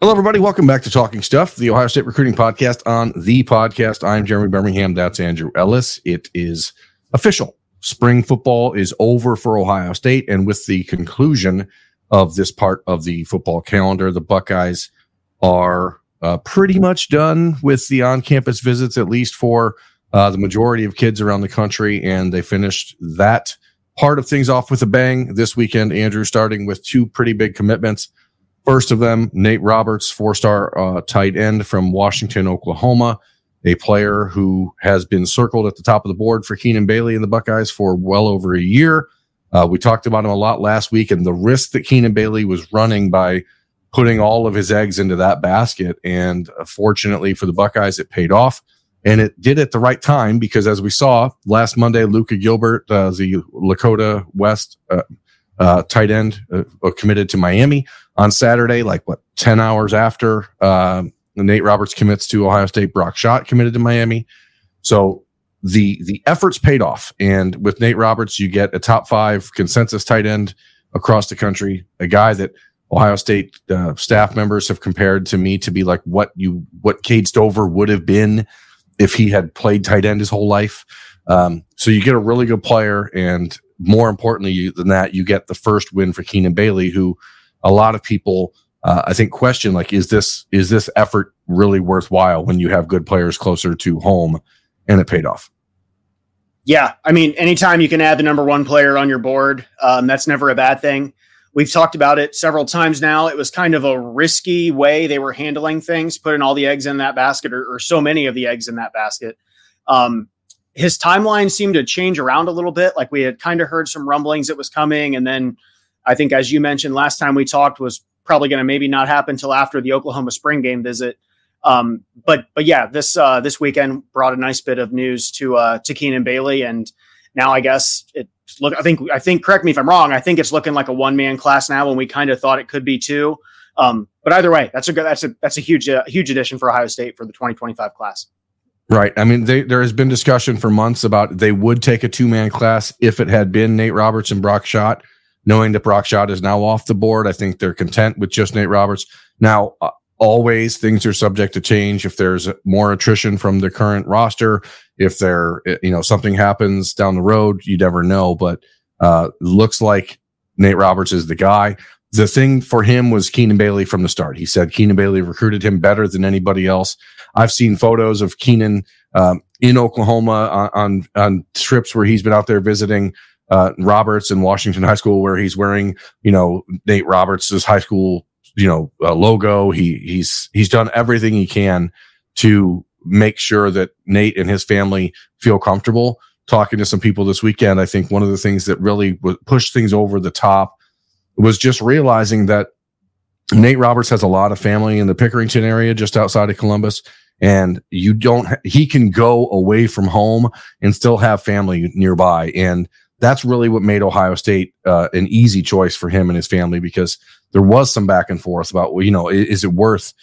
Hello, everybody. Welcome back to Talking Stuff, the Ohio State Recruiting Podcast on the podcast. I'm Jeremy Birmingham. That's Andrew Ellis. It is official. Spring football is over for Ohio State, and with the conclusion of this part of the football calendar, the Buckeyes are pretty much done with the on-campus visits, at least for the majority of kids around the country, and they finished that part of things off with a bang this weekend, Andrew, starting with two pretty big commitments. First of them, Nate Roberts, four-star tight end from Washington, Oklahoma, a player who has been circled at the top of the board for Keenan Bailey and the Buckeyes for well over a year. We talked about him a lot last week and the risk that Keenan Bailey was running by putting all of his eggs into that basket. And fortunately for the Buckeyes, it paid off. And it did at the right time because, as we saw last Monday, Luka Gilbert, the Lakota West tight end, committed to Miami. On Saturday, 10 hours after Nate Roberts commits to Ohio State, Brock Schott committed to Miami. So the efforts paid off. And with Nate Roberts, you get a top 5 consensus tight end across the country, a guy that Ohio State staff members have compared to me to be like what Cade Stover would have been if he had played tight end his whole life. So you get a really good player, and more importantly than that, you get the first win for Keenan Bailey, who a lot of people, I think, question, is this effort really worthwhile when you have good players closer to home? And it paid off. Yeah. I mean, anytime you can add the number one player on your board, that's never a bad thing. We've talked about it several times now. It was kind of a risky way they were handling things, putting all the eggs in that basket, or so many of the eggs in that basket. His timeline seemed to change around a little bit. We had kind of heard some rumblings it was coming. And then I think, as you mentioned last time we talked, was probably going to maybe not happen until after the Oklahoma spring game visit. But yeah, this weekend brought a nice bit of news to Keenan Bailey. And now I guess I think, correct me if I'm wrong, I think it's looking like a one-man class now when we kind of thought it could be two. But either way, that's a huge addition for Ohio State for the 2025 class. Right. I mean, there has been discussion for months about they would take a two-man class if it had been Nate Roberts and Brock Schott. Knowing that Brock Schott is now off the board, I think they're content with just Nate Roberts. Now, always things are subject to change. If there's more attrition from the current roster, if something happens down the road, you never know. But looks like Nate Roberts is the guy. The thing for him was Keenan Bailey from the start. He said Keenan Bailey recruited him better than anybody else. I've seen photos of Keenan in Oklahoma on trips where he's been out there visiting Roberts in Washington High School, where he's wearing, Nate Roberts' high school, logo. He's done everything he can to make sure that Nate and his family feel comfortable. Talking to some people this weekend, I think one of the things that really pushed things over the top was just realizing that Nate Roberts has a lot of family in the Pickerington area, just outside of Columbus. And he can go away from home and still have family nearby. And that's really what made Ohio State an easy choice for him and his family, because there was some back and forth about, is it worth,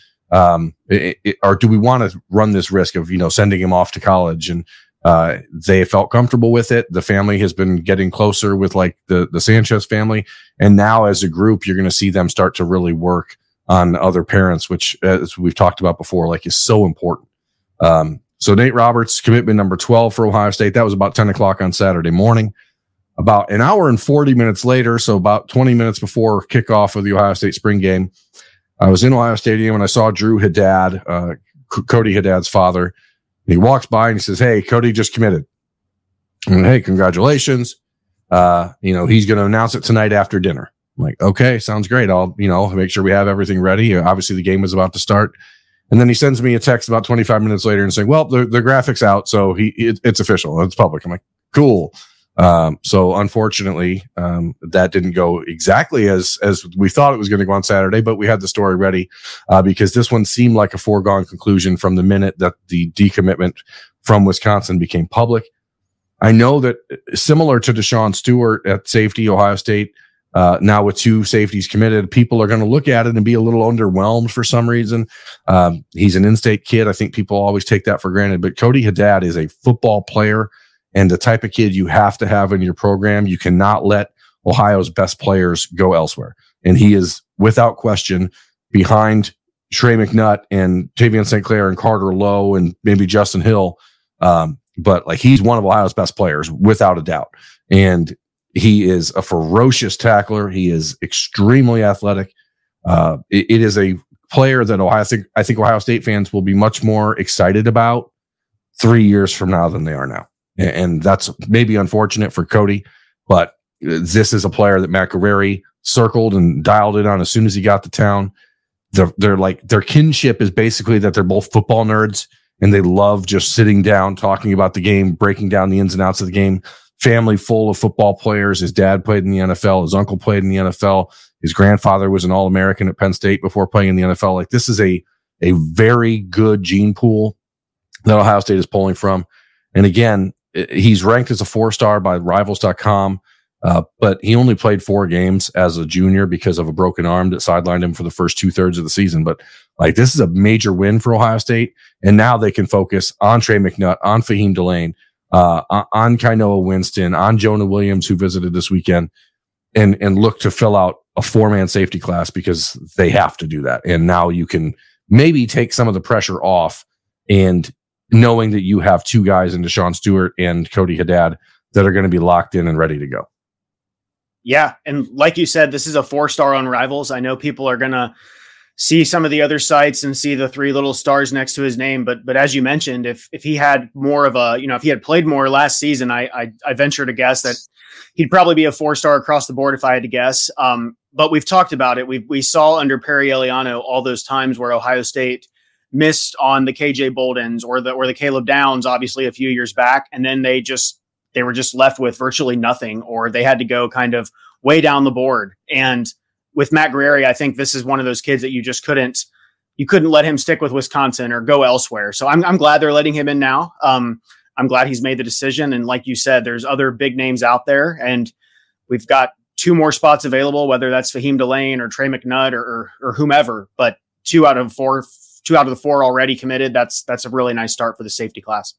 or do we want to run this risk of, sending him off to college? And they felt comfortable with it. The family has been getting closer with the Sanchez family. And now as a group, you're going to see them start to really work on other parents, which, as we've talked about before, is so important. So Nate Roberts, commitment number 12 for Ohio State. That was about 10 o'clock on Saturday morning. About an hour and 40 minutes later, so about 20 minutes before kickoff of the Ohio State spring game, I was in Ohio Stadium and I saw Drew Haddad, Cody Haddad's father. And he walks by and he says, "Hey, Cody just committed." And, "Hey, congratulations. He's going to announce it tonight after dinner." I'm like, "Okay, sounds great. I'll, make sure we have everything ready." Obviously the game was about to start. And then he sends me a text about 25 minutes later and saying, "Well, the graphics out. So it's official. It's public." I'm like, "Cool." So unfortunately, that didn't go exactly as we thought it was going to go on Saturday, but we had the story ready, because this one seemed like a foregone conclusion from the minute that the decommitment from Wisconsin became public. I know that similar to Deshaun Stewart at safety, Ohio State, now with two safeties committed, people are going to look at it and be a little underwhelmed for some reason. He's an in-state kid. I think people always take that for granted, but Cody Haddad is a football player and the type of kid you have to have in your program. You cannot let Ohio's best players go elsewhere. And he is, without question, behind Trey McNutt and Tavian St. Clair and Carter Lowe and maybe Justin Hill. But like, he's one of Ohio's best players without a doubt. And he is a ferocious tackler. He is extremely athletic. It is a player that I think Ohio State fans will be much more excited about 3 years from now than they are now. And that's maybe unfortunate for Cody, but this is a player that Matt Guerrieri circled and dialed in on as soon as he got to town. They're like, their kinship is basically that they're both football nerds and they love just sitting down, talking about the game, breaking down the ins and outs of the game. Family full of football players. His dad played in the NFL. His uncle played in the NFL. His grandfather was an All-American at Penn State before playing in the NFL. Like, this is a very good gene pool that Ohio State is pulling from. And again, he's ranked as a 4-star by Rivals.com. But he only played 4 games as a junior because of a broken arm that sidelined him for the first 2/3 of the season. But like, this is a major win for Ohio State. And now they can focus on Trey McNutt, on Fahim Delane, on Kainoa Winston, on Jonah Williams, who visited this weekend, and look to fill out a 4-man safety class because they have to do that. And now you can maybe take some of the pressure off, and knowing that you have 2 guys in Deshaun Stewart and Cody Haddad that are going to be locked in and ready to go. Yeah. And like you said, this is a 4-star on Rivals. I know people are going to see some of the other sites and see the 3 little stars next to his name. But as you mentioned, if he had more of a, if he had played more last season, I venture to guess that he'd probably be a 4-star across the board if I had to guess. But we've talked about it. We saw under Perry Eliano all those times where Ohio State missed on the KJ Boldens or the Caleb Downs, obviously a few years back. And then they were just left with virtually nothing, or they had to go kind of way down the board. And with Matt Guerrieri, I think this is one of those kids that you couldn't let him stick with Wisconsin or go elsewhere. So I'm glad they're letting him in now. I'm glad he's made the decision. And like you said, there's other big names out there, and we've got 2 more spots available, whether that's Fahim Delane or Trey McNutt or whomever, but 2 out of the 4 already committed. That's a really nice start for the safety class.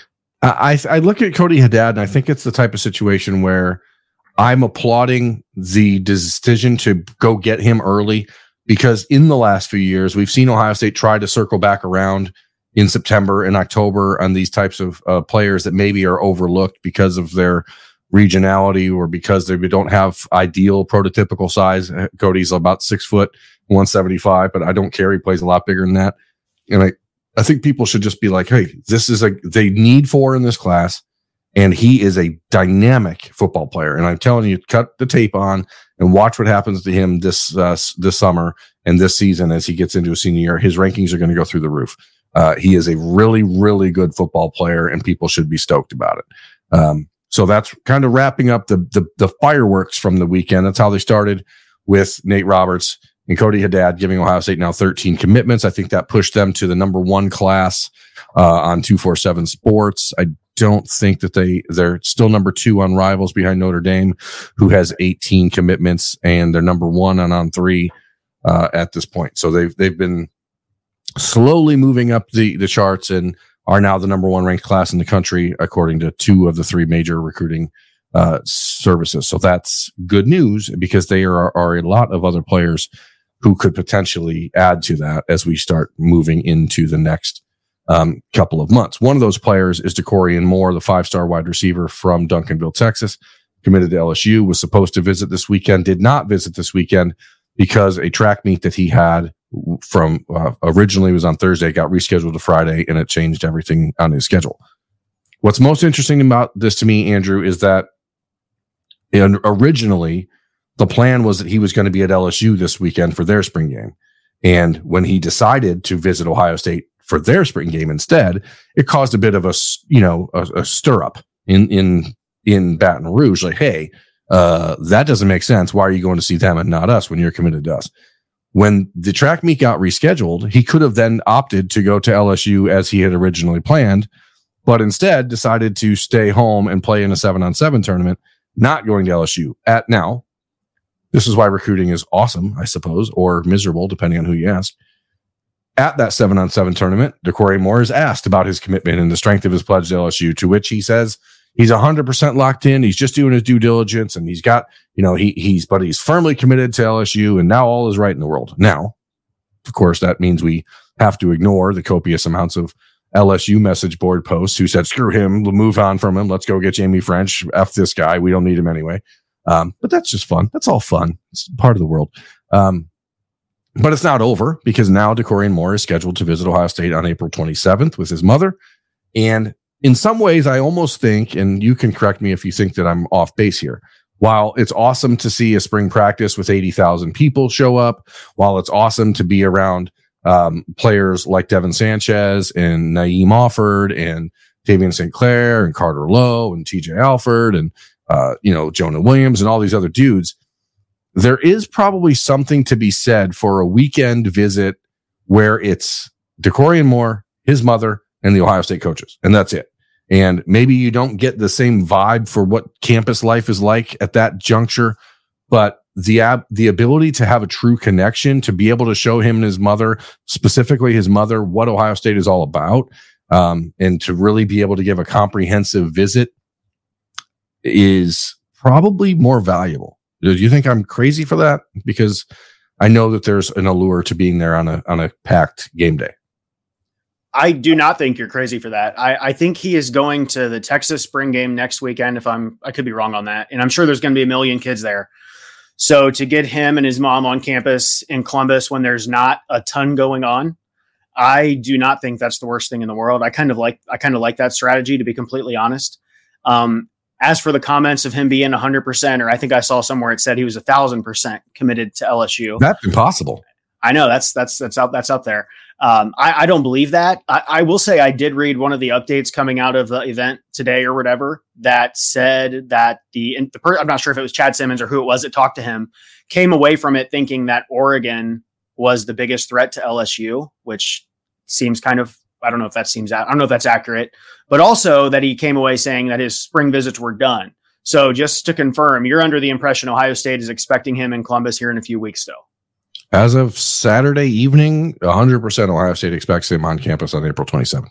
I look at Cody Haddad, and I think it's the type of situation where I'm applauding the decision to go get him early, because in the last few years, we've seen Ohio State try to circle back around in September and October on these types of players that maybe are overlooked because of their regionality or because they don't have ideal prototypical size. Cody's about 6 foot, 175, but I don't care. He plays a lot bigger than that. And I think people should just be like, hey, they need 4 in this class, and he is a dynamic football player. And I'm telling you, cut the tape on and watch what happens to him this summer and this season as he gets into a senior year. His rankings are going to go through the roof. He is a really, really good football player, and people should be stoked about it. So that's kind of wrapping up the fireworks from the weekend. That's how they started with Nate Roberts and Cody Haddad giving Ohio State now 13 commitments. I think that pushed them to the number 1 class on 247 Sports. I don't think that they're still number 2 on Rivals behind Notre Dame, who has 18 commitments, and they're number 1 on 3 at this point. So they've been slowly moving up the charts and are now the number 1 ranked class in the country, according to 2 of the 3 major recruiting services. So that's good news, because there are a lot of other players who could potentially add to that as we start moving into the next couple of months. One of those players is DeCorian Moore, the 5-star wide receiver from Duncanville, Texas, committed to LSU, was supposed to visit this weekend, did not visit this weekend because a track meet that he had from originally was on Thursday, got rescheduled to Friday, and it changed everything on his schedule. What's most interesting about this to me, Andrew, is that originally the plan was that he was going to be at LSU this weekend for their spring game. And when he decided to visit Ohio State for their spring game instead, it caused a bit of a stir up in Baton Rouge. Like, hey, that doesn't make sense. Why are you going to see them and not us when you're committed to us? When the track meet got rescheduled, he could have then opted to go to LSU as he had originally planned, but instead decided to stay home and play in a 7-on-7 tournament, not going to LSU. Now, this is why recruiting is awesome, I suppose, or miserable, depending on who you ask. At that 7-on-7 tournament, DeCorian Moore is asked about his commitment and the strength of his pledge to LSU, to which he says he's 100% locked in. He's just doing his due diligence, and he's got, he's firmly committed to LSU, and now all is right in the world. Now, of course, that means we have to ignore the copious amounts of LSU message board posts who said, screw him, we'll move on from him. Let's go get Jamie French. F this guy. We don't need him anyway. But that's just fun. That's all fun. It's part of the world. But it's not over, because now DeCorian Moore is scheduled to visit Ohio State on April 27th with his mother. And in some ways, I almost think, and you can correct me if you think that I'm off base here, while it's awesome to see a spring practice with 80,000 people show up, while it's awesome to be around players like Devin Sanchez and Naeem Offord and Tavian St. Clair and Carter Lowe and TJ Alford and Jonah Williams and all these other dudes, there is probably something to be said for a weekend visit where it's DeCorian Moore, his mother, and the Ohio State coaches, and that's it. And maybe you don't get the same vibe for what campus life is like at that juncture, but the ability to have a true connection, to be able to show him and his mother, specifically his mother, what Ohio State is all about, and to really be able to give a comprehensive visit is probably more valuable. Do you think I'm crazy for that? Because I know that there's an allure to being there on a packed game day. I do not think you're crazy for that. I think he is going to the Texas spring game next weekend. I could be wrong on that. And I'm sure there's going to be a million kids there. So to get him and his mom on campus in Columbus when there's not a ton going on, I do not think that's the worst thing in the world. I kind of like that strategy, to be completely honest. As for the comments of him being 100%, or I think I saw somewhere it said he was 1,000% committed to LSU. That's impossible. I know that's up there. I don't believe that. I will say I did read one of the updates coming out of the event today or whatever that said that I'm not sure if it was Chad Simmons or who it was that talked to him, came away from it thinking that Oregon was the biggest threat to LSU, which seems kind of, I don't know if that's accurate, but also that he came away saying that his spring visits were done. So just to confirm, you're under the impression Ohio State is expecting him in Columbus here in a few weeks still. As of Saturday evening, 100% Ohio State expects him on campus on April 27th.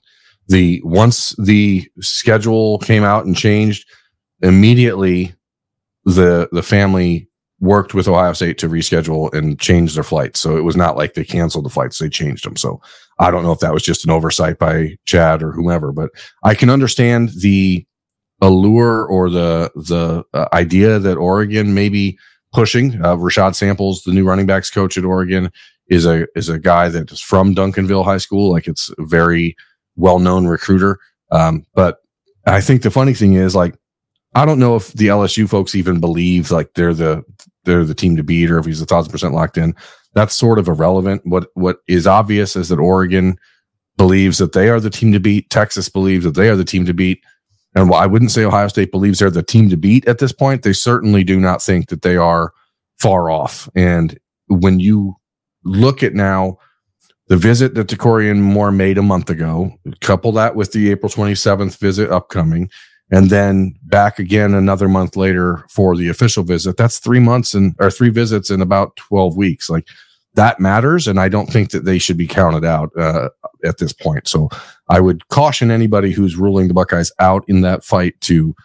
Once the schedule came out and changed, immediately the family worked with Ohio State to reschedule and change their flights. So it was not like they canceled the flights, they changed them. So I don't know if that was just an oversight by Chad or whomever, but I can understand the allure or the idea that Oregon may be pushing. Rashad Samples, the new running backs coach at Oregon, is a guy that is from Duncanville High School. Like, it's a very well-known recruiter. But I think the funny thing is, like, I don't know if the LSU folks even believe like they're the team to beat, or if he's 1,000% locked in. That's sort of irrelevant. What is obvious is that Oregon believes that they are the team to beat. Texas believes that they are the team to beat. And while I wouldn't say Ohio State believes they're the team to beat at this point, they certainly do not think that they are far off. And when you look at now the visit that DeCorian Moore made a month ago, couple that with the April 27th visit upcoming, and then back again another month later for the official visit, that's 3 visits in about 12 weeks. Like, that matters. And I don't think that they should be counted out at this point. So I would caution anybody who's ruling the Buckeyes out in that fight to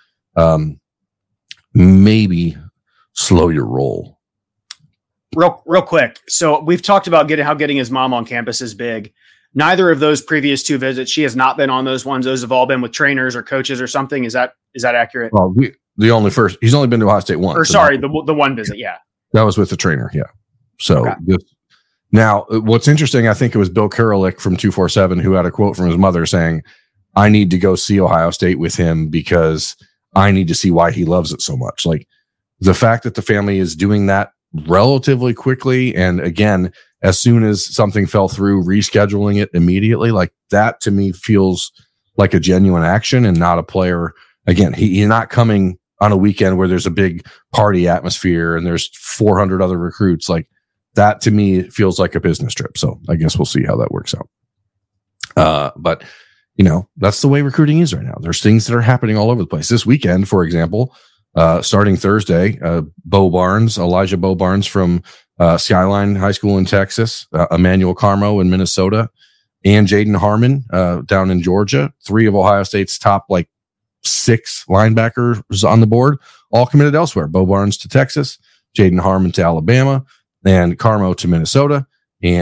maybe slow your roll. Real quick. So we've talked about how getting his mom on campus is big. Neither of those previous 2 visits, she has not been on those ones. Those have all been with trainers or coaches or something. Is that accurate? Well, he's only been to Ohio State once. Or sorry, the one visit. Yeah. That was with the trainer. Yeah. So now what's interesting, I think it was Bill Kurelic from 247 who had a quote from his mother saying, I need to go see Ohio State with him because I need to see why he loves it so much. Like, the fact that the family is doing that relatively quickly, and again, as soon as something fell through, rescheduling it immediately, like, that to me feels like a genuine action and not a player. Again, he's not coming on a weekend where there's a big party atmosphere and there's 400 other recruits. Like, that to me feels like a business trip. So I guess we'll see how that works out. But that's the way recruiting is right now. There's things that are happening all over the place. This weekend, for example, starting Thursday, Elijah Bo Barnes from Skyline High School in Texas, Emmanuel Carmo in Minnesota, and Jaden Harmon down in Georgia. 3 of Ohio State's top 6 linebackers on the board, all committed elsewhere. Bo Barnes to Texas, Jaden Harmon to Alabama, and Carmo to Minnesota. And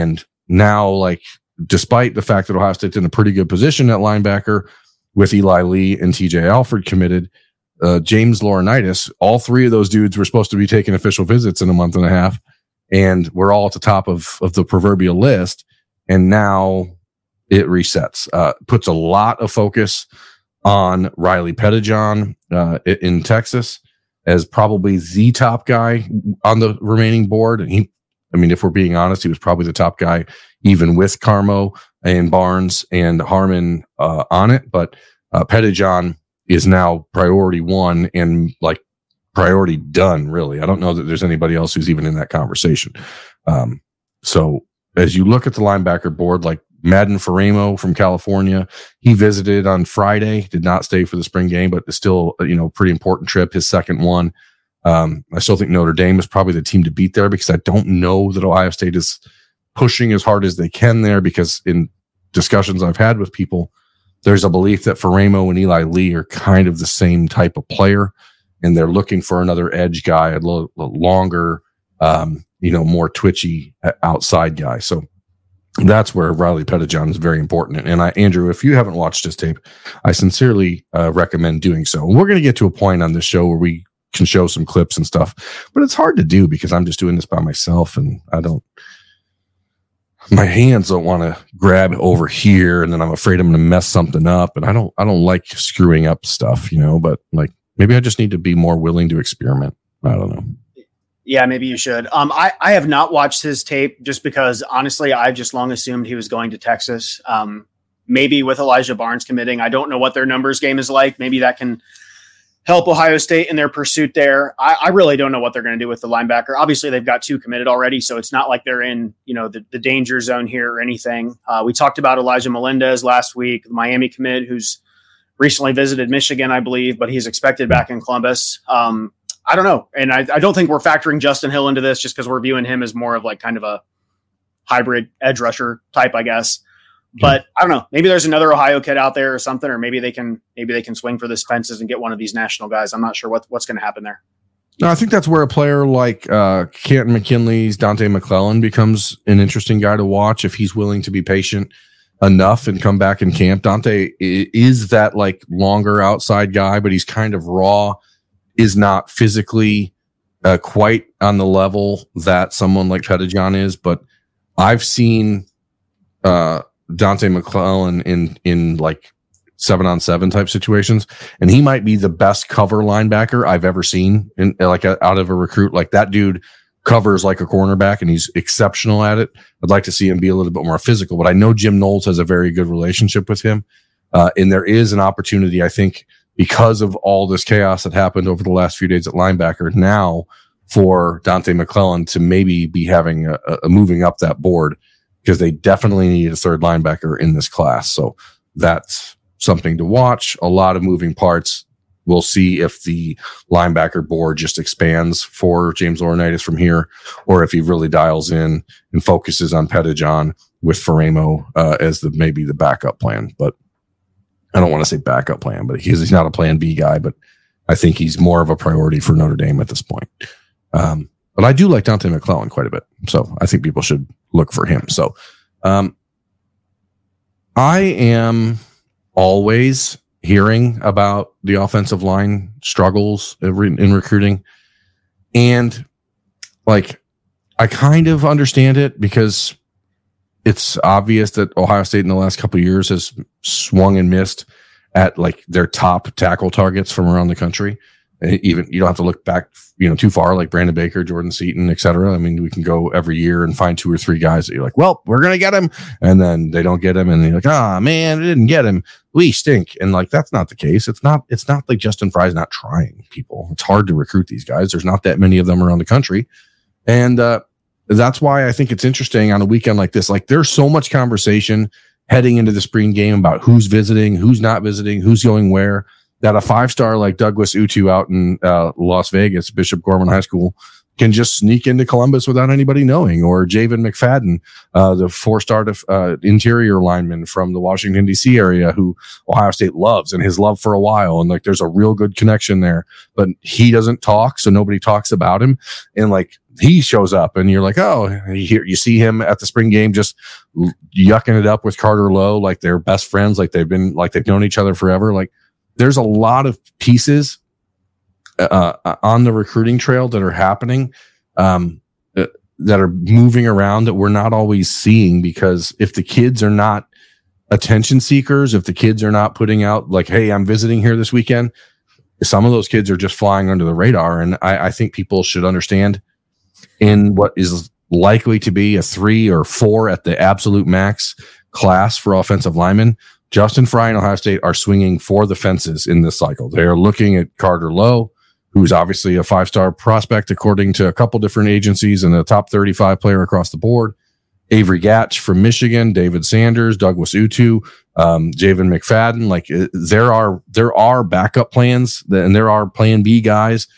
now, like, despite the fact that Ohio State's in a pretty good position at linebacker with Eli Lee and TJ Alford committed, James Laurinaitis, all three of those dudes were supposed to be taking official visits in a month and a half, and we're all at the top of the proverbial list. And now it resets, puts a lot of focus on Riley Pettijohn in Texas as probably the top guy on the remaining board. And if we're being honest, he was probably the top guy even with Carmo and Barnes and Harmon on it. But Pettijohn is now priority one and like priority done, really. I don't know that there's anybody else who's even in that conversation. So as you look at the linebacker board, like Madden Faremo from California, he visited on Friday, did not stay for the spring game, but it's still, pretty important trip, his second one. I still think Notre Dame is probably the team to beat there because I don't know that Ohio State is pushing as hard as they can there, because in discussions I've had with people, there's a belief that Faremo and Eli Lee are kind of the same type of player, and they're looking for another edge guy, a little longer, more twitchy outside guy. So that's where Riley Pettijohn is very important. And Andrew, if you haven't watched his tape, I sincerely recommend doing so. And we're going to get to a point on this show where we can show some clips and stuff, but it's hard to do because I'm just doing this by myself, and my hands don't want to grab over here, and then I'm afraid I'm going to mess something up, and I don't like screwing up stuff, but like maybe I just need to be more willing to experiment. I don't know. Yeah, maybe you should. I have not watched his tape just because, honestly, I've just long assumed he was going to Texas. Maybe with Elijah Barnes committing, I don't know what their numbers game is like. Maybe that can help Ohio State in their pursuit there. I really don't know what they're going to do with the linebacker. Obviously, they've got two committed already, so it's not like they're in the danger zone here or anything. We talked about Elijah Melendez last week, the Miami commit, who's recently visited Michigan, I believe, but he's expected back in Columbus. I don't know. And I don't think we're factoring Justin Hill into this just because we're viewing him as more of like kind of a hybrid edge rusher type, I guess. But I don't know. Maybe there's another Ohio kid out there or something, or maybe they can swing for the fences and get one of these national guys. I'm not sure what's going to happen there. No, I think that's where a player like Canton McKinley's Dante McClellan becomes an interesting guy to watch if he's willing to be patient enough and come back in camp. Dante is that like longer outside guy, but he's kind of raw, is not physically quite on the level that someone like Pettijohn is. But I've seen Dante McClellan in like 7-on-7 type situations, and he might be the best cover linebacker I've ever seen in like out of a recruit. Like that dude covers like a cornerback, and he's exceptional at it. I'd like to see him be a little bit more physical, but I know Jim Knowles has a very good relationship with him. And there is an opportunity, I think, because of all this chaos that happened over the last few days at linebacker now, for Dante McClellan to maybe be having a moving up that board, because they definitely need a third linebacker in this class. So that's something to watch. A lot of moving parts. We'll see if the linebacker board just expands for James Laurinaitis from here, or if he really dials in and focuses on Pettijohn with Faremo as maybe the backup plan. But I don't want to say backup plan, but he's not a plan B guy, but I think he's more of a priority for Notre Dame at this point. But I do like Dante McClellan quite a bit, so I think people should look for him. So I am always hearing about the offensive line struggles in recruiting, and like I kind of understand it because it's obvious that Ohio State in the last couple of years has swung and missed at like their top tackle targets from around the country. Even you don't have to look back, too far, like Brandon Baker, Jordan Seaton, etc. I mean, we can go every year and find 2 or 3 guys that you're like, well, we're going to get him. And then they don't get him. And you're like, man, we didn't get him. We stink. And like, that's not the case. It's not like Justin Fry's not trying, people. It's hard to recruit these guys. There's not that many of them around the country. And, that's why I think it's interesting on a weekend like this. Like, there's so much conversation heading into the spring game about who's visiting, who's not visiting, who's going where, that a 5-star like Douglas Utu out in Las Vegas, Bishop Gorman High School, can just sneak into Columbus without anybody knowing. Or Javen McFadden, the 4-star interior lineman from the Washington, D.C. area, who Ohio State loves and has loved for a while. And like, there's a real good connection there, but he doesn't talk, so nobody talks about him. And like, he shows up and you're like, oh, you see him at the spring game just yucking it up with Carter Lowe, like they're best friends, like they've known each other forever. Like there's a lot of pieces on the recruiting trail that are happening, that are moving around that we're not always seeing, because if the kids are not attention seekers, if the kids are not putting out like, hey, I'm visiting here this weekend, some of those kids are just flying under the radar. And I think people should understand, in what is likely to be a 3 or 4 at the absolute max class for offensive linemen, Justin Frye and Ohio State are swinging for the fences in this cycle. They are looking at Carter Lowe, who's obviously a 5-star prospect according to a couple different agencies and a top 35 player across the board. Avery Gatch from Michigan, David Sanders, Douglas Utu, Javen McFadden. Like there are backup plans and there are plan B guys,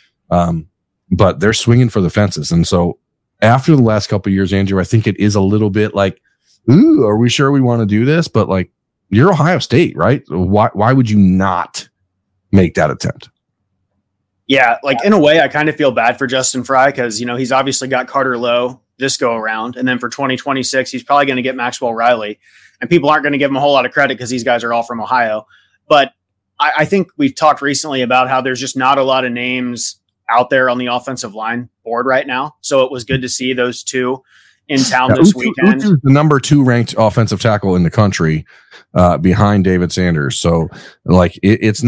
but they're swinging for the fences. And so after the last couple of years, Andrew, I think it is a little bit like, ooh, are we sure we want to do this? But like, you're Ohio State, right? Why would you not make that attempt? Yeah, like in a way, I kind of feel bad for Justin Frye because, he's obviously got Carter Lowe this go around. And then for 2026, he's probably going to get Maxwell Riley. And people aren't going to give him a whole lot of credit because these guys are all from Ohio. But I think we've talked recently about how there's just not a lot of names out there on the offensive line board right now. So it was good to see those two in town this weekend. Utu's the number 2 ranked offensive tackle in the country, behind David Sanders. So like it's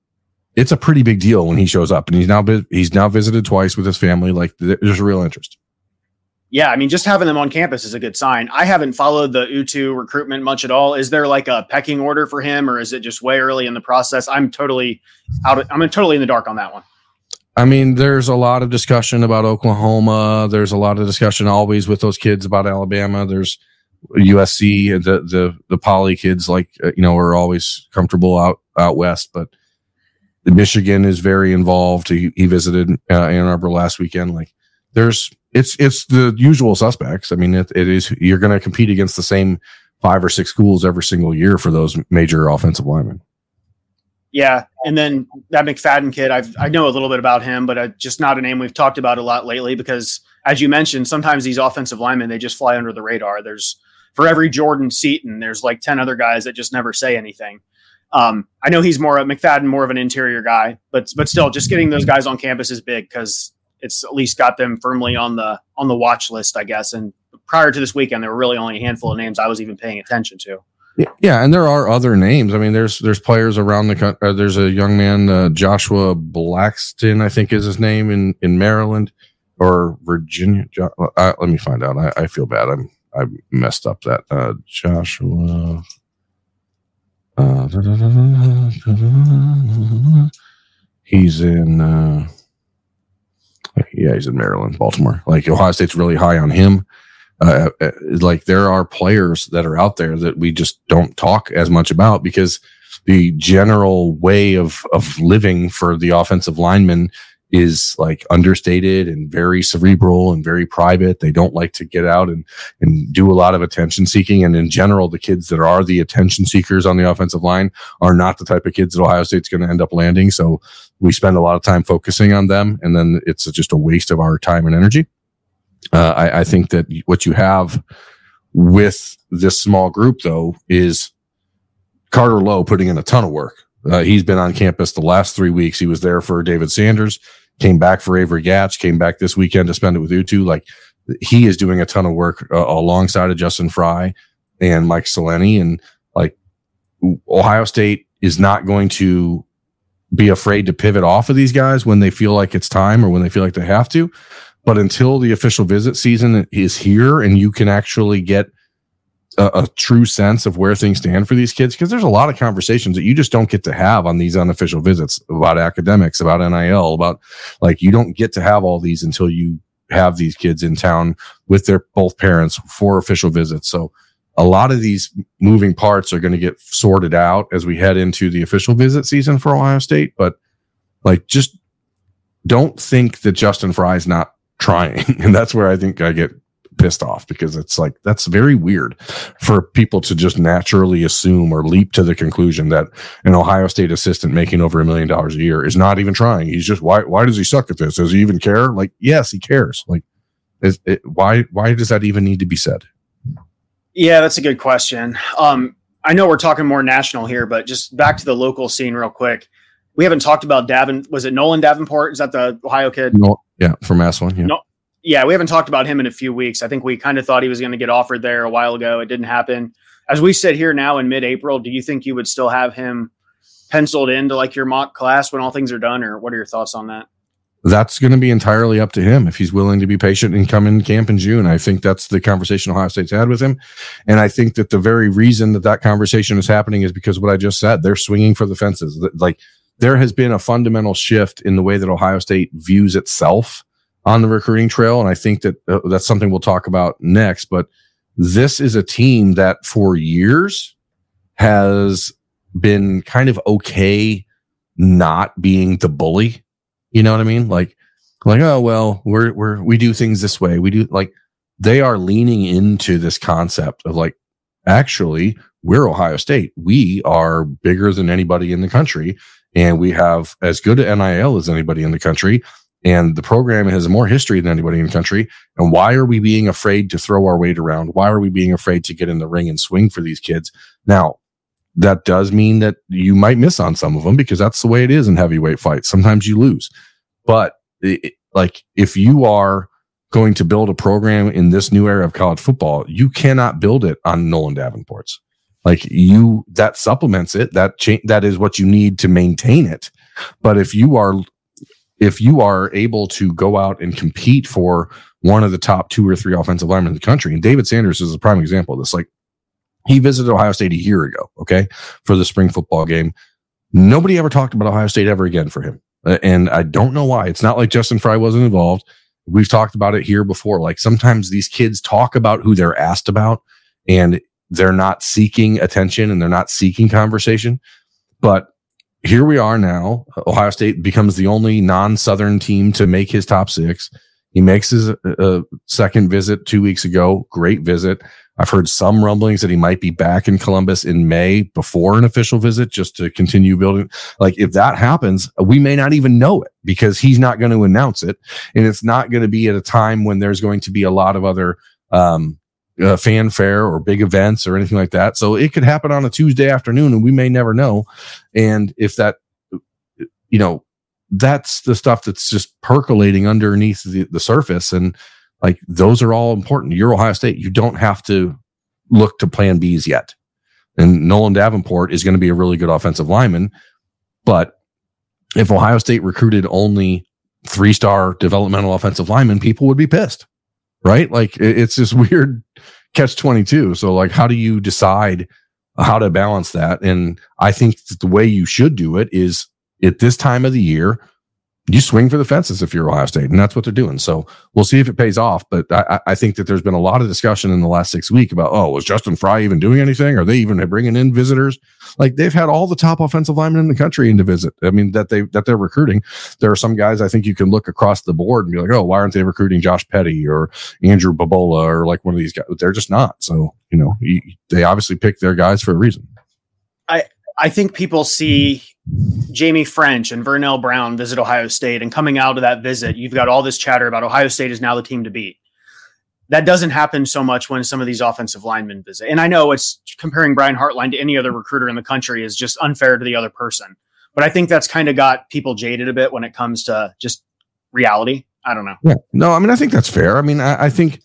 a pretty big deal when he shows up, and he's now visited twice with his family. Like there's a real interest. Yeah, I mean, just having them on campus is a good sign. I haven't followed the Utu recruitment much at all. Is there like a pecking order for him, or is it just way early in the process? I'm totally in the dark on that one. I mean, there's a lot of discussion about Oklahoma. There's a lot of discussion always with those kids about Alabama. There's USC, the poly kids, like, are always comfortable out west, but Michigan is very involved. He visited Ann Arbor last weekend. Like it's the usual suspects. I mean, it is, you're going to compete against the same 5 or 6 schools every single year for those major offensive linemen. Yeah. And then that McFadden kid, I know a little bit about him, but just not a name we've talked about a lot lately because, as you mentioned, sometimes these offensive linemen, they just fly under the radar. For every Jordan Seaton, there's like 10 other guys that just never say anything. I know he's McFadden, more of an interior guy, but still, just getting those guys on campus is big because it's at least got them firmly on the watch list, I guess. And prior to this weekend, there were really only a handful of names I was even paying attention to. Yeah, and there are other names. I mean, there's players around the country. There's a young man, Joshua Blackston, I think is his name, in Maryland or Virginia. Let me find out. I feel bad. I messed up that Joshua. He's in. He's in Maryland, Baltimore. Like Ohio State's really high on him. Like there are players that are out there that we just don't talk as much about because the general way of living for the offensive lineman is like understated and very cerebral and very private. They don't like to get out and do a lot of attention seeking. And in general, the kids that are the attention seekers on the offensive line are not the type of kids that Ohio State's going to end up landing. So we spend a lot of time focusing on them, and then it's just a waste of our time and energy. I think that what you have with this small group, though, is Carter Lowe putting in a ton of work. He's been on campus the last 3 weeks. He was there for David Sanders, came back for Avery Gatch, came back this weekend to spend it with Utu. Like he is doing a ton of work alongside of Justin Frye and Mike Seleni. And like Ohio State is not going to be afraid to pivot off of these guys when they feel like it's time or when they feel like they have to. But until the official visit season is here and you can actually get a true sense of where things stand for these kids, because there's a lot of conversations that you just don't get to have on these unofficial visits about academics, about NIL, about like you don't get to have all these until you have these kids in town with their both parents for official visits. So a lot of these moving parts are going to get sorted out as we head into the official visit season for Ohio State. But like, just don't think that Justin Frye is not trying. And that's where I think I get pissed off, because it's like, that's very weird for people to just naturally assume or leap to the conclusion that an Ohio State assistant making over $1 million a year is not even trying. He's just, why does he suck at this? Does he even care? Like, yes, he cares. Like, Why does that even need to be said? Yeah, that's a good question. I know we're talking more national here, but just back to the local scene real quick. We haven't talked about was it Nolan Davenport? Is that the Ohio kid? No, yeah, from Mass One. Yeah. No, yeah, we haven't talked about him in a few weeks. I think we kind of thought he was going to get offered there a while ago. It didn't happen. As we sit here now in mid-April, do you think you would still have him penciled into like your mock class when all things are done, or what are your thoughts on that? That's going to be entirely up to him if he's willing to be patient and come in camp in June. I think that's the conversation Ohio State's had with him. And I think that the very reason that conversation is happening is because what I just said, they're swinging for the fences. Like, there has been a fundamental shift in the way that Ohio State views itself on the recruiting trail. And I think that that's something we'll talk about next. But this is a team that for years has been kind of okay not being the bully. You know what I mean? Like, oh, well, we do things this way. We do, like, they are leaning into this concept of like, actually, we're Ohio State. We are bigger than anybody in the country. And we have as good an NIL as anybody in the country. And the program has more history than anybody in the country. And why are we being afraid to throw our weight around? Why are we being afraid to get in the ring and swing for these kids? Now, that does mean that you might miss on some of them because that's the way it is in heavyweight fights. Sometimes you lose. But like, if you are going to build a program in this new era of college football, you cannot build it on Nolan Davenport's. Like, that supplements it. That is what you need to maintain it. But if you are able to go out and compete for one of the top 2 or 3 offensive linemen in the country, and David Sanders is a prime example of this. Like, he visited Ohio State a year ago, okay, for the spring football game. Nobody ever talked about Ohio State ever again for him. And I don't know why. It's not like Justin Fry wasn't involved. We've talked about it here before. Like, sometimes these kids talk about who they're asked about and they're not seeking attention and they're not seeking conversation. But here we are now. Ohio State becomes the only non-Southern team to make his top 6. He makes his second visit 2 weeks ago. Great visit. I've heard some rumblings that he might be back in Columbus in May before an official visit, just to continue building. Like, if that happens, we may not even know it because he's not going to announce it. And it's not going to be at a time when there's going to be a lot of other fanfare or big events or anything like that. So it could happen on a Tuesday afternoon and we may never know. And if that, that's the stuff that's just percolating underneath the surface. And like, those are all important. You're Ohio State. You don't have to look to plan Bs yet. And Nolan Davenport is going to be a really good offensive lineman. But if Ohio State recruited only 3-star developmental offensive linemen, people would be pissed, right? Like, it's this weird catch-22. So like, how do you decide how to balance that? And I think that the way you should do it is, at this time of the year, you swing for the fences if you're Ohio State, and that's what they're doing. So we'll see if it pays off. But I think that there's been a lot of discussion in the last 6 weeks about, was Justin Fry even doing anything? Are they even bringing in visitors? Like, they've had all the top offensive linemen in the country in to visit. I mean, that they're recruiting. There are some guys I think you can look across the board and be like, why aren't they recruiting Josh Petty or Andrew Babola or like one of these guys? They're just not. So, they obviously pick their guys for a reason. I think people see Jamie French and Vernell Brown visit Ohio State, and coming out of that visit, you've got all this chatter about Ohio State is now the team to beat. That doesn't happen so much when some of these offensive linemen visit. And I know it's comparing Brian Hartline to any other recruiter in the country is just unfair to the other person. But I think that's kind of got people jaded a bit when it comes to just reality. I don't know. Yeah. No, I mean, I think that's fair. I mean, I think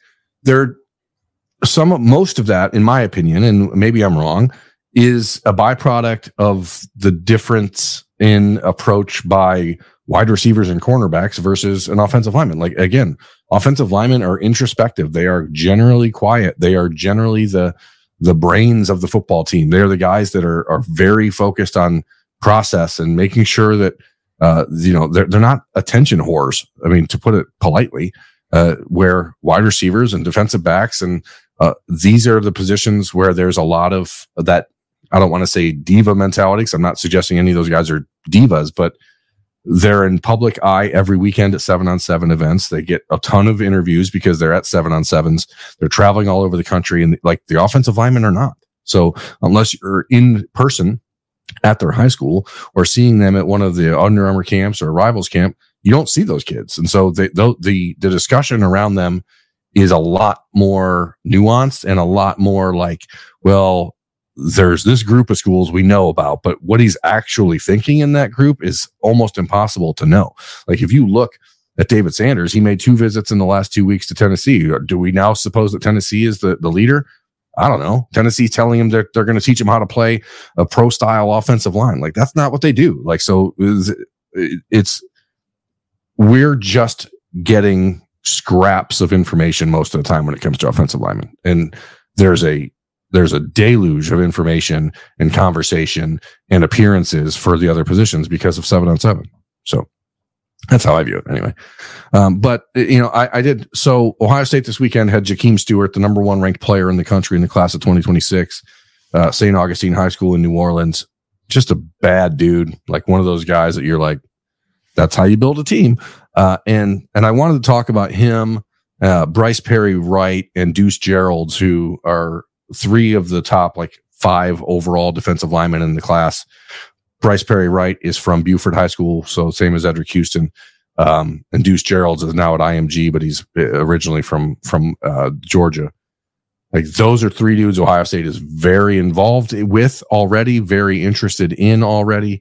most of that, in my opinion, and maybe I'm wrong, is a byproduct of the difference in approach by wide receivers and cornerbacks versus an offensive lineman. Like, again, offensive linemen are introspective. They are generally quiet. They are generally the brains of the football team. They're the guys that are very focused on process and making sure that, they're not attention whores. I mean, to put it politely, where wide receivers and defensive backs and these are the positions where there's a lot of that. I don't want to say diva mentality, because I'm not suggesting any of those guys are divas, but they're in public eye every weekend at 7-on-7 events. They get a ton of interviews because they're at 7-on-7s. They're traveling all over the country, and like, the offensive linemen are not. So unless you're in person at their high school or seeing them at one of the Under Armour camps or Rivals camp, you don't see those kids. And so the discussion around them is a lot more nuanced and a lot more like, well, there's this group of schools we know about, but what he's actually thinking in that group is almost impossible to know. Like if you look at David Sanders, he made 2 visits in the last 2 weeks to Tennessee. Do we now suppose that Tennessee is the leader? I don't know. Tennessee's telling him that they're going to teach him how to play a pro style offensive line. Like that's not what they do. Like, so we're just getting scraps of information most of the time when it comes to offensive linemen. And there's a deluge of information and conversation and appearances for the other positions because of 7-on-7. So that's how I view it anyway. But I did. So Ohio State this weekend had Jakeem Stewart, the number 1 ranked player in the country in the class of 2026, St. Augustine High School in New Orleans. Just a bad dude. Like one of those guys that you're like, that's how you build a team. And I wanted to talk about him, Bryce Perry Wright and Deuce Geralds, who are 3 of the top 5 overall defensive linemen in the class. Bryce Perry Wright is from Buford High School, so same as Edric Houston. And Deuce Geralds is now at IMG, but he's originally from Georgia. Like those are 3 dudes Ohio State is very involved with already, very interested in already.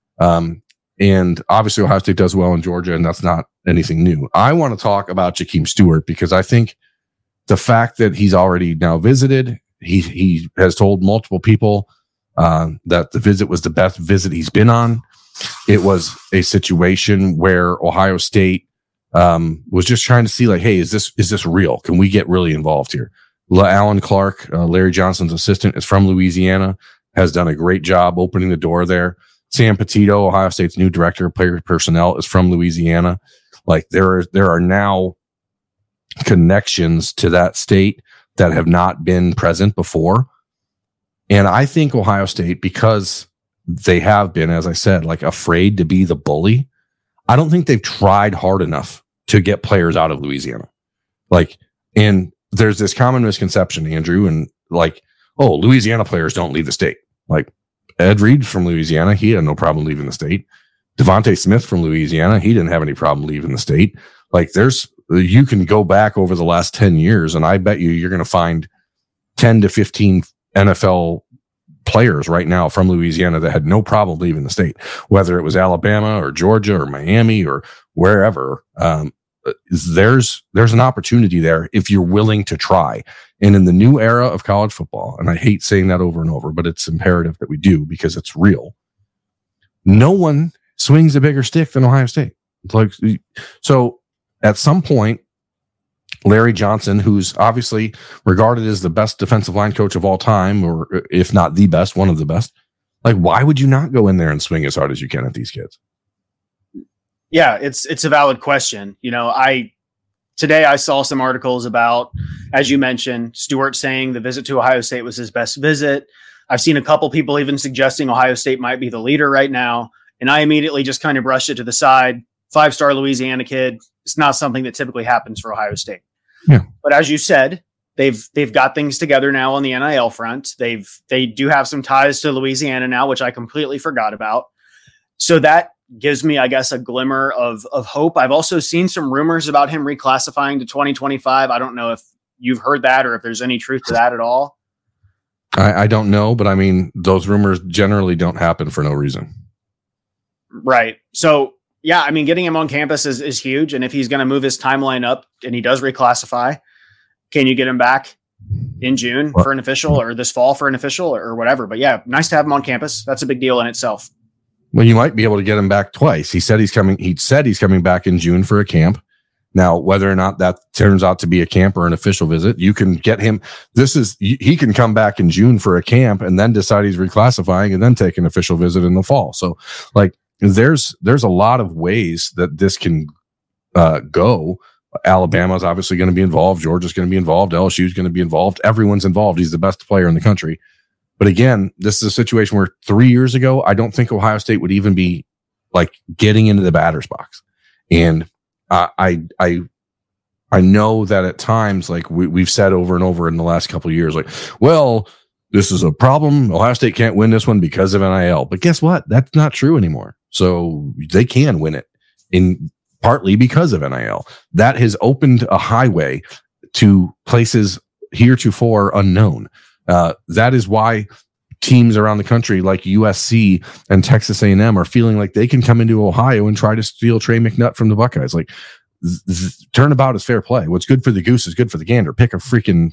And obviously Ohio State does well in Georgia, and that's not anything new. I want to talk about Jakeem Stewart because I think the fact that he's already now visited, he has told multiple people that the visit was the best visit he's been on. It was a situation where Ohio State was just trying to see like, hey, is this real? Can we get really involved here? Alan Clark, Larry Johnson's assistant, is from Louisiana, has done a great job opening the door there. Sam Petito, Ohio State's new director of player personnel, is from Louisiana. Like there are now connections to that state that have not been present before. And I think Ohio State, because they have been, as I said, like afraid to be the bully, I don't think they've tried hard enough to get players out of Louisiana. Like, and there's this common misconception, Andrew, and like, oh, Louisiana players don't leave the state. Like Ed Reed from Louisiana, he had no problem leaving the state. Devontae Smith from Louisiana, he didn't have any problem leaving the state. Like you can go back over the last 10 years, and I bet you're going to find 10 to 15 NFL players right now from Louisiana that had no problem leaving the state, whether it was Alabama or Georgia or Miami or wherever. There's an opportunity there if you're willing to try. And in the new era of college football, and I hate saying that over and over, but it's imperative that we do because it's real. No one swings a bigger stick than Ohio State. So at some point, Larry Johnson, who's obviously regarded as the best defensive line coach of all time, or if not the best, one of the best, like, why would you not go in there and swing as hard as you can at these kids? Yeah, it's a valid question. Today I saw some articles about, as you mentioned, Stewart saying the visit to Ohio State was his best visit. I've seen a couple people even suggesting Ohio State might be the leader right now. And I immediately just kind of brushed it to the side. 5-star Louisiana kid. It's not something that typically happens for Ohio State. Yeah. But as you said, they've got things together now on the NIL front. They do have some ties to Louisiana now, which I completely forgot about. So that gives me, I guess, a glimmer of hope. I've also seen some rumors about him reclassifying to 2025. I don't know if you've heard that or if there's any truth to that at all. I don't know, but I mean, those rumors generally don't happen for no reason. Right. So, yeah, I mean, getting him on campus is huge. And if he's going to move his timeline up and he does reclassify, can you get him back in June for an official or this fall for an official or whatever? But yeah, nice to have him on campus. That's a big deal in itself. Well, you might be able to get him back twice. He said he's coming back in June for a camp. Now, whether or not that turns out to be a camp or an official visit, you can get him. He can come back in June for a camp and then decide he's reclassifying and then take an official visit in the fall. So like there's a lot of ways that this can go. Alabama's obviously going to be involved. Georgia's going to be involved. LSU's going to be involved. Everyone's involved. He's the best player in the country. But again, this is a situation where 3 years ago, I don't think Ohio State would even be like getting into the batter's box. And I know that at times, like we've said over and over in the last couple of years, like, well, this is a problem. Ohio State can't win this one because of NIL. But guess what? That's not true anymore. So they can win it partly because of NIL. That has opened a highway to places heretofore unknown. That is why teams around the country like USC and Texas A&M are feeling like they can come into Ohio and try to steal Trey McNutt from the Buckeyes. Like, turnabout is fair play. What's good for the goose is good for the gander. Pick a freaking,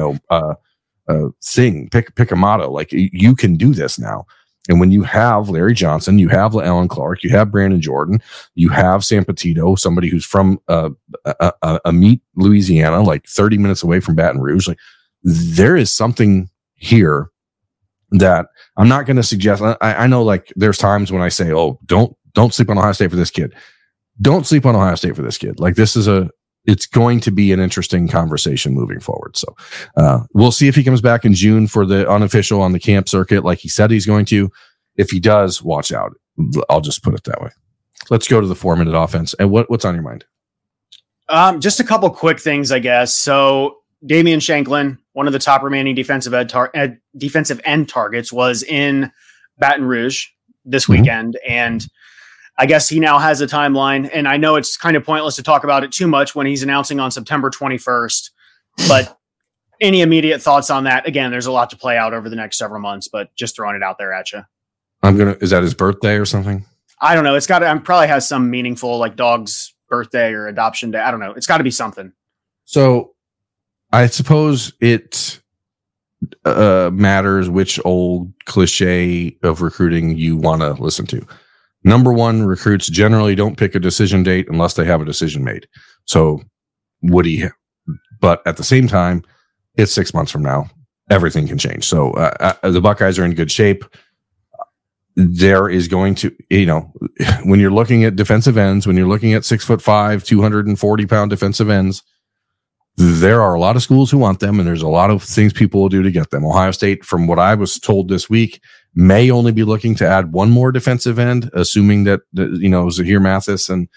thing. Pick a motto. Like, you can do this now. And when you have Larry Johnson, you have Alan Clark, you have Brandon Jordan, you have Sam Petito, somebody who's from Amite, Louisiana, like 30 minutes away from Baton Rouge. Like, there is something here that I'm not going to suggest. I know, like, there's times when I say, oh, don't sleep on Ohio State for this kid. Don't sleep on Ohio State for this kid. Like, it's going to be an interesting conversation moving forward. So we'll see if he comes back in June for the unofficial on the camp circuit, like he said he's going to. If he does, watch out. I'll just put it that way. Let's go to the 4-minute offense. And what's on your mind? Just a couple quick things, I guess. So Damian Shanklin, one of the top remaining defensive end targets, was in Baton Rouge this weekend. And I guess he now has a timeline. And I know it's kind of pointless to talk about it too much when he's announcing on September 21st. But any immediate thoughts on that? Again, there's a lot to play out over the next several months, but just throwing it out there at you. Is that his birthday or something? I don't know. It's probably has some meaningful, like, dog's birthday or adoption day. I don't know. It's got to be something. So I suppose it matters which old cliche of recruiting you want to listen to. Number one, recruits generally don't pick a decision date unless they have a decision made. So but at the same time, it's 6 months from now. Everything can change. So the Buckeyes are in good shape. There is going to, when you're looking at defensive ends, when you're looking at 6'5", 240-pound defensive ends, there are a lot of schools who want them, and there's a lot of things people will do to get them. Ohio State, from what I was told this week, may only be looking to add one more defensive end, assuming that, Zahir Mathis and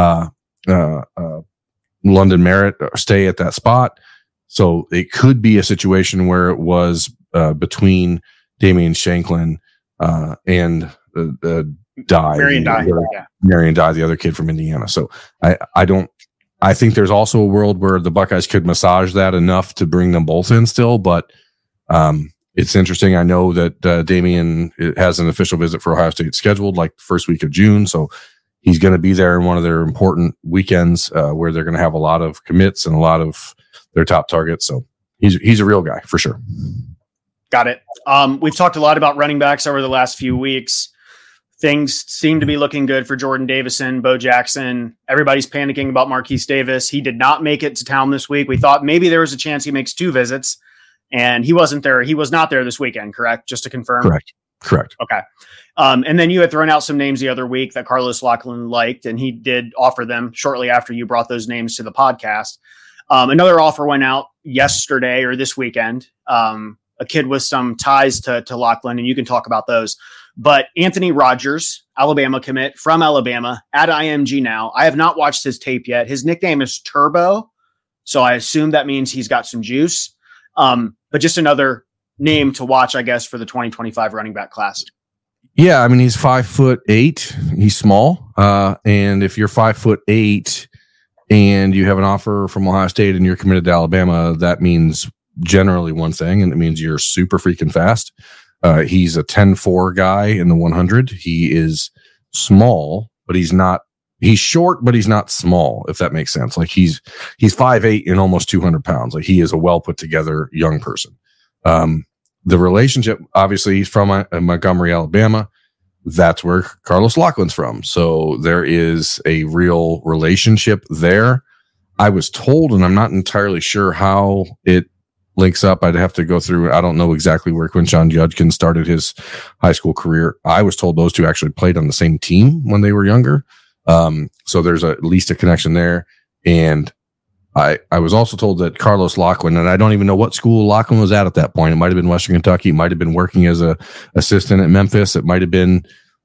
London Merritt stay at that spot. So it could be a situation where it was between Damian Shanklin and Marion Dye, the other kid from Indiana. So I think there's also a world where the Buckeyes could massage that enough to bring them both in still, but it's interesting. I know that Damian has an official visit for Ohio State scheduled like the first week of June. So he's going to be there in one of their important weekends where they're going to have a lot of commits and a lot of their top targets. So he's a real guy for sure. Got it. We've talked a lot about running backs over the last few weeks. Things seem to be looking good for Jordan Davison, Bo Jackson. Everybody's panicking about Marquise Davis. He did not make it to town this week. We thought maybe there was a chance he makes 2 visits, and he wasn't there. He was not there this weekend, correct? Just to confirm. Correct. Okay. And then you had thrown out some names the other week that Carlos Loughlin liked, and he did offer them shortly after you brought those names to the podcast. Another offer went out yesterday or this weekend. A kid with some ties to Loughlin, and you can talk about those. But Anthony Rogers, Alabama commit from Alabama at IMG now. I have not watched his tape yet. His nickname is Turbo, so I assume that means he's got some juice. But just another name to watch, I guess, for the 2025 running back class. Yeah, I mean, he's 5'8". He's small. And if you're 5'8" and you have an offer from Ohio State and you're committed to Alabama, that means generally one thing, and it means you're super freaking fast. He's a 10-4 guy in the 100. He is small, but he's short, but he's not small, if that makes sense. Like he's 5'8" and almost 200 pounds. Like he is a well put together young person. The relationship, obviously he's from Montgomery, Alabama. That's where Carlos Loughlin's from. So there is a real relationship there. I was told, and I'm not entirely sure how it links up. I'd have to go through. I don't know exactly where Quinshon Judkins started his high school career. I was told those two actually played on the same team when they were younger. So there's at least a connection there. And I was also told that Carlos Loughlin, and I don't even know what school Loughlin was at that point. It might have been Western Kentucky. It might have been working as a assistant at Memphis. It might have been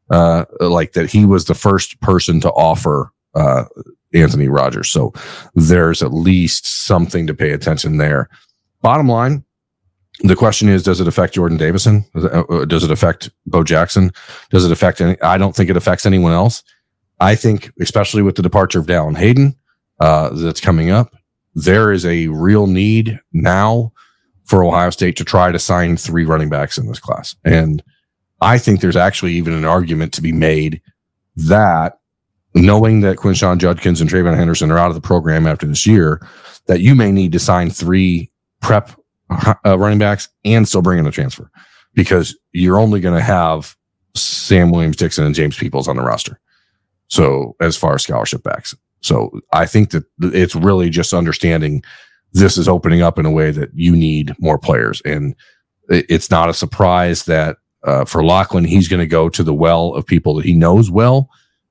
like that he was the first person to offer Anthony Rogers. So there's at least something to pay attention there. Bottom line, the question is, does it affect Jordan Davison? Does it affect Bo Jackson? Does it affect I don't think it affects anyone else. I think, especially with the departure of Dallin Hayden, that's coming up, there is a real need now for Ohio State to try to sign 3 running backs in this class. And I think there's actually even an argument to be made that, knowing that Quinshon Judkins and Trayvon Henderson are out of the program after this year, that you may need to sign 3 prep running backs and still bring in a transfer, because you're only going to have Sam Williams-Dixon and James Peoples on the roster. So as far as scholarship backs. So I think that it's really just understanding this is opening up in a way that you need more players. And it's not a surprise that for Lachlan, he's going to go to the well of people that he knows well,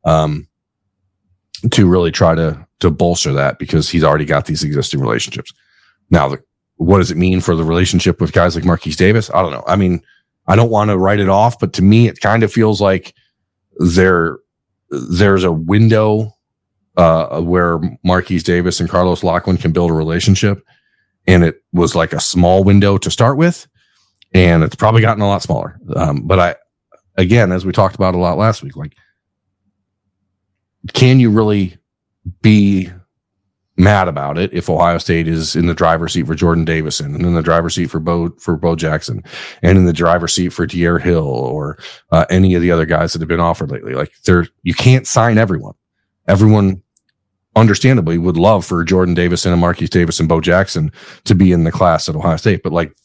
to really try to bolster that, because he's already got these existing relationships. Now, what does it mean for the relationship with guys like Marquise Davis? I don't know. I mean, I don't want to write it off, but to me, it kind of feels like there's a window where Marquise Davis and Carlos Lachlan can build a relationship. And it was like a small window to start with, and it's probably gotten a lot smaller. But again, as we talked about a lot last week, like, can you really be mad about it if Ohio State is in the driver's seat for Jordan Davison, and in the driver's seat for Bo Jackson, and in the driver's seat for De'Aaron Hill, or any of the other guys that have been offered lately? Like, you can't sign everyone. Everyone understandably would love for Jordan Davison and Marquise Davis and Bo Jackson to be in the class at Ohio State. But like,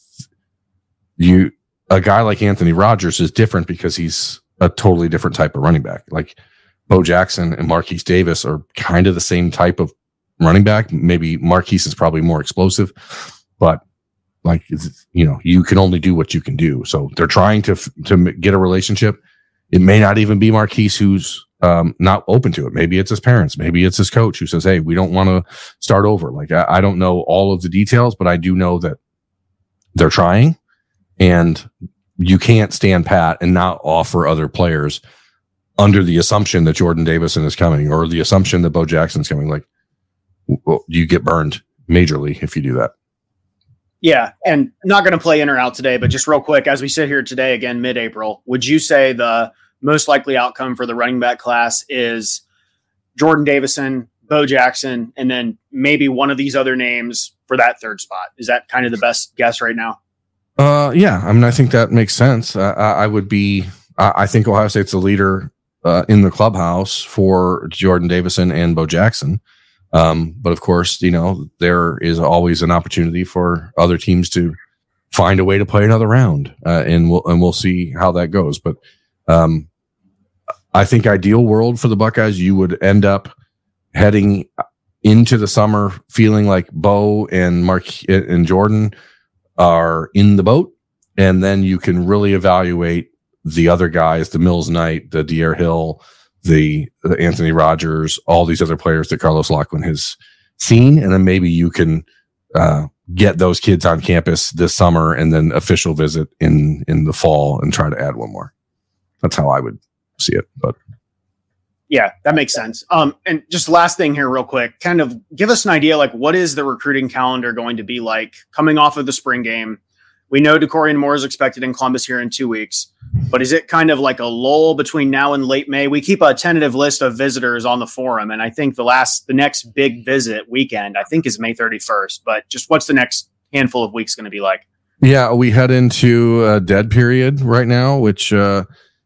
a guy like Anthony Rogers is different because he's a totally different type of running back. Like, Bo Jackson and Marquise Davis are kind of the same type of running back. Maybe Marquise is probably more explosive, but like, you can only do what you can do. So they're trying to get a relationship. It may not even be Marquise who's not open to it. Maybe it's his parents. Maybe it's his coach who says, "Hey, we don't want to start over." Like, I don't know all of the details, but I do know that they're trying, and you can't stand pat and not offer other players under the assumption that Jordan Davison is coming, or the assumption that Bo Jackson's coming. Like, well, you get burned majorly if you do that. Yeah, and not going to play in or out today, but just real quick, as we sit here today, again, mid-April, would you say the most likely outcome for the running back class is Jordan Davison, Bo Jackson, and then maybe one of these other names for that third spot? Is that kind of the best guess right now? Yeah, I mean, I think that makes sense. I think Ohio State's the leader in the clubhouse for Jordan Davison and Bo Jackson. But of course, there is always an opportunity for other teams to find a way to play another round, and we'll see how that goes. But I think ideal world for the Buckeyes, you would end up heading into the summer feeling like Bo and Mark and Jordan are in the boat, and then you can really evaluate the other guys, the Mills Knight, the De'Aaron Hill, the Anthony Rogers, all these other players that Carlos Lachlan has seen, and then maybe you can get those kids on campus this summer, and then official visit in the fall and try to add one more. That's how I would see it. But yeah, that makes sense. And just last thing here real quick, kind of give us an idea, like, what is the recruiting calendar going to be like coming off of the spring game? We know DeCorian Moore is expected in Columbus here in 2 weeks, but is it kind of like a lull between now and late May? We keep a tentative list of visitors on the forum, and I think the next big visit weekend, I think, is May 31st. But just what's the next handful of weeks going to be like? Yeah, we head into a dead period right now, which, there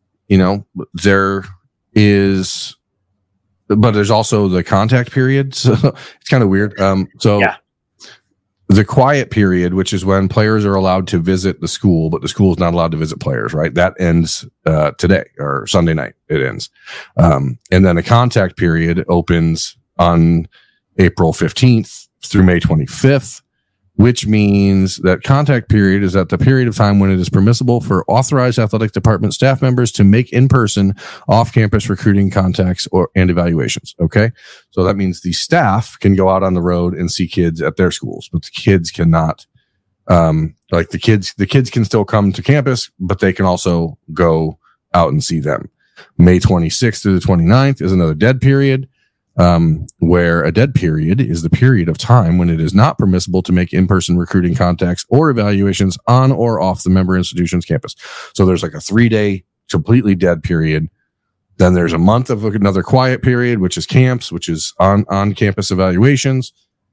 is, but there's also the contact period. So it's kind of weird. Yeah. The quiet period, which is when players are allowed to visit the school, but the school is not allowed to visit players, right? That ends today, or Sunday night. It ends. And then the contact period opens on April 15th through May 25th, which means that contact period is at the period of time when it is permissible for authorized athletic department staff members to make in-person off-campus recruiting contacts and evaluations. Okay. So that means the staff can go out on the road and see kids at their schools, but the kids cannot, the kids can still come to campus, but they can also go out and see them. May 26th through the 29th is another dead period. Where a dead period is the period of time when it is not permissible to make in-person recruiting contacts or evaluations on or off the member institution's campus. So there's like a 3-day completely dead period. Then there's a month of another quiet period, which is camps, which is on campus evaluations.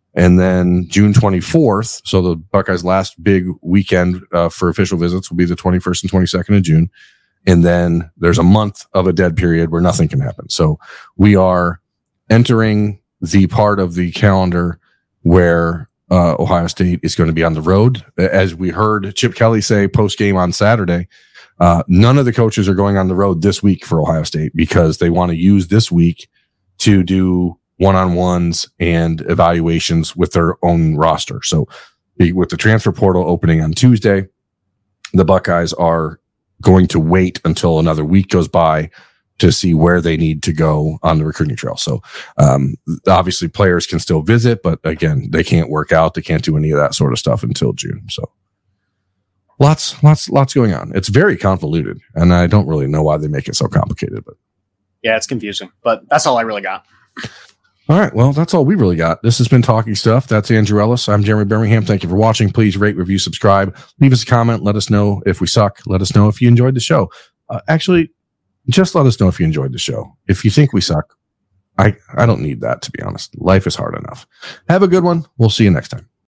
And then June 24th, so the Buckeyes' last big weekend for official visits will be the 21st and 22nd of June. And then there's a month of a dead period where nothing can happen. So we are entering the part of the calendar where Ohio State is going to be on the road. As we heard Chip Kelly say post-game on Saturday, none of the coaches are going on the road this week for Ohio State because they want to use this week to do one-on-ones and evaluations with their own roster. So with the transfer portal opening on Tuesday, the Buckeyes are going to wait until another week goes by to see where they need to go on the recruiting trail. So obviously players can still visit, but again, they can't work out. They can't do any of that sort of stuff until June. So lots going on. It's very convoluted, and I don't really know why they make it so complicated, but yeah, it's confusing, but that's all I really got. All right. Well, that's all we really got. This has been Talking Stuff. That's Andrew Ellis. I'm Jeremy Birmingham. Thank you for watching. Please rate, review, subscribe. Leave us a comment. Let us know if we suck. Let us know if you enjoyed the show. Actually, just let us know if you enjoyed the show. If you think we suck, I don't need that, to be honest. Life is hard enough. Have a good one. We'll see you next time.